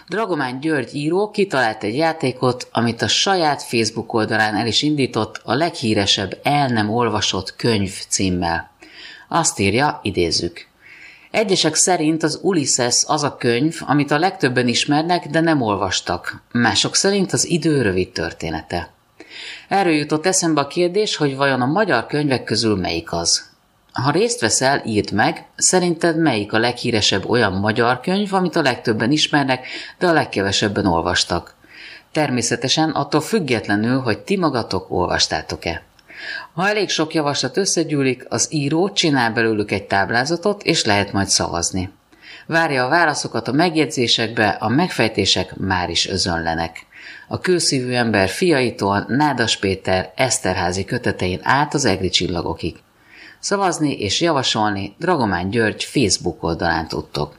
Dragomán György író kitalált egy játékot, amit a saját Facebook oldalán el is indított, a leghíresebb el nem olvasott könyv címmel. Azt írja, idézzük. Egyesek szerint az Ulysses az a könyv, amit a legtöbben ismernek, de nem olvastak. Mások szerint az idő rövid története. Erről jutott eszembe a kérdés, hogy vajon a magyar könyvek közül melyik az. Ha részt veszel, írd meg, szerinted melyik a leghíresebb olyan magyar könyv, amit a legtöbben ismernek, de a legkevesebben olvastak. Természetesen attól függetlenül, hogy ti magatok olvastátok-e. Ha elég sok javaslat összegyűlik, az író csinál belőlük egy táblázatot, és lehet majd szavazni. Várja a válaszokat a megjegyzésekbe, a megfejtések már is özönlenek. A Kőszívű ember fiaitól Nádas Péter Eszterházy kötetein át az egri csillagokig. Szavazni és javasolni Dragomán György Facebook oldalán tudtok.